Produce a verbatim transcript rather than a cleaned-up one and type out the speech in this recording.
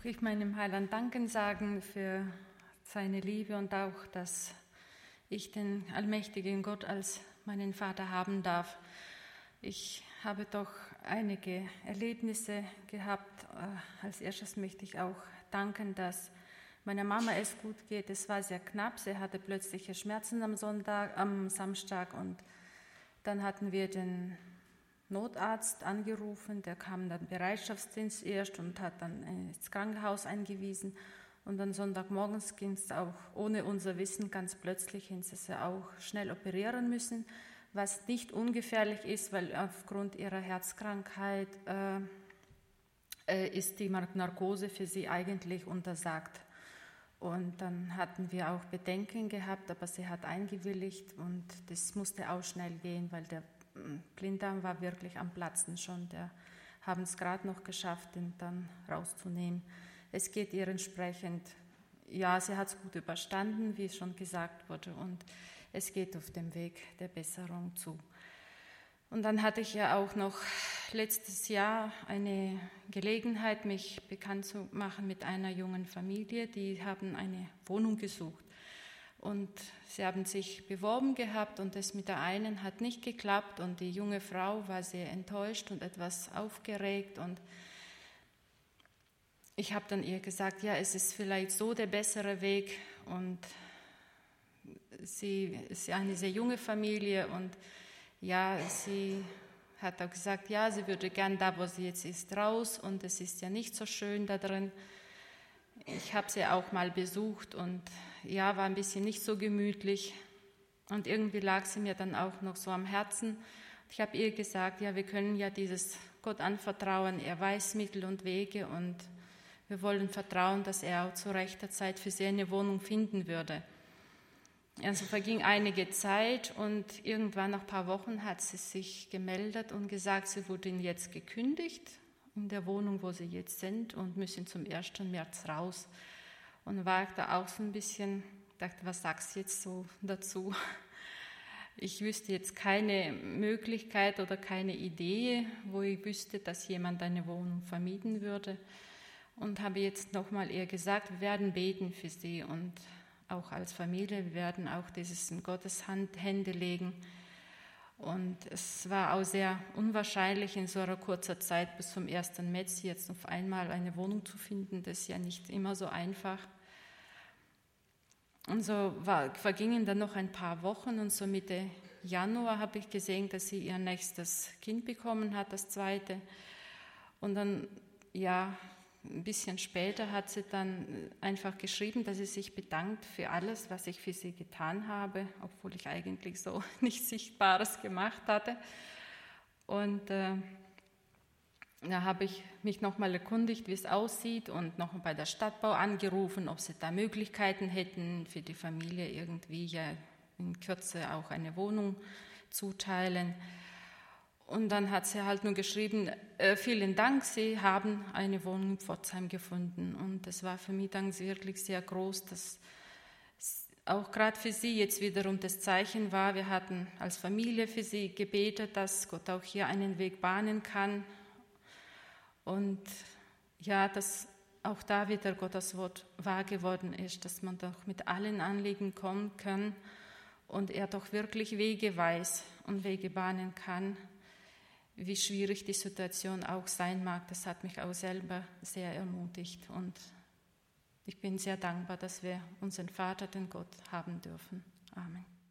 auch ich meinem Heiland danken sagen für seine Liebe und auch, dass ich den allmächtigen Gott als meinen Vater haben darf. Ich habe doch einige Erlebnisse gehabt. Als erstes möchte ich auch danken, dass meiner Mama es gut geht. Es war sehr knapp. Sie hatte plötzliche Schmerzen am Sonntag, am Samstag und dann hatten wir den Notarzt angerufen. Der kam dann Bereitschaftsdienst erst und hat dann ins Krankenhaus eingewiesen. Und dann Sonntagmorgens ging es auch ohne unser Wissen ganz plötzlich hin, dass sie auch schnell operieren müssen, was nicht ungefährlich ist, weil aufgrund ihrer Herzkrankheit äh, äh, ist die Narkose für sie eigentlich untersagt. Und dann hatten wir auch Bedenken gehabt, aber sie hat eingewilligt und das musste auch schnell gehen, weil der Blinddarm war wirklich am Platzen schon. Der haben es gerade noch geschafft, den dann rauszunehmen. Es geht ihr entsprechend, ja, sie hat es gut überstanden, wie schon gesagt wurde, und es geht auf dem Weg der Besserung zu. Und dann hatte ich ja auch noch letztes Jahr eine Gelegenheit, mich bekannt zu machen mit einer jungen Familie, die haben eine Wohnung gesucht. Und sie haben sich beworben gehabt und das mit der einen hat nicht geklappt und die junge Frau war sehr enttäuscht und etwas aufgeregt und ich habe dann ihr gesagt, ja, es ist vielleicht so der bessere Weg und sie ist eine sehr junge Familie und ja, sie hat auch gesagt, ja, sie würde gern da, wo sie jetzt ist, raus und es ist ja nicht so schön da drin. Ich habe sie auch mal besucht und ja, war ein bisschen nicht so gemütlich und irgendwie lag sie mir dann auch noch so am Herzen. Ich habe ihr gesagt, ja, wir können ja dieses Gott anvertrauen, er weiß Mittel und Wege und wir wollen vertrauen, dass er auch zu rechter Zeit für sie eine Wohnung finden würde. Also verging einige Zeit und irgendwann nach ein paar Wochen hat sie sich gemeldet und gesagt, sie wurde jetzt gekündigt in der Wohnung, wo sie jetzt sind und müssen zum ersten März raus. Und war da auch so ein bisschen, dachte, was sagst du jetzt so dazu? Ich wüsste jetzt keine Möglichkeit oder keine Idee, wo ich wüsste, dass jemand eine Wohnung vermieten würde. Und habe jetzt nochmal ihr gesagt, wir werden beten für sie und auch als Familie, wir werden auch dieses in Gottes Hand, Hände legen. Und es war auch sehr unwahrscheinlich, in so einer kurzen Zeit bis zum ersten März jetzt auf einmal eine Wohnung zu finden. Das ist ja nicht immer so einfach. Und so war, vergingen dann noch ein paar Wochen und so Mitte Januar habe ich gesehen, dass sie ihr nächstes Kind bekommen hat, das zweite. Und dann, ja, ein bisschen später hat sie dann einfach geschrieben, dass sie sich bedankt für alles, was ich für sie getan habe, obwohl ich eigentlich so nichts Sichtbares gemacht hatte. Und äh, da habe ich mich nochmal erkundigt, wie es aussieht und noch bei der Stadtbau angerufen, ob sie da Möglichkeiten hätten, für die Familie irgendwie ja in Kürze auch eine Wohnung zuteilen. Und dann hat sie halt nur geschrieben, äh, vielen Dank, Sie haben eine Wohnung in Pforzheim gefunden. Und das war für mich dann wirklich sehr groß, dass auch gerade für sie jetzt wiederum das Zeichen war. Wir hatten als Familie für sie gebetet, dass Gott auch hier einen Weg bahnen kann. Und ja, dass auch da wieder Gottes Wort wahr geworden ist, dass man doch mit allen Anliegen kommen kann und er doch wirklich Wege weiß und Wege bahnen kann. Wie schwierig die Situation auch sein mag, das hat mich auch selber sehr ermutigt. Und ich bin sehr dankbar, dass wir unseren Vater, den Gott, haben dürfen. Amen.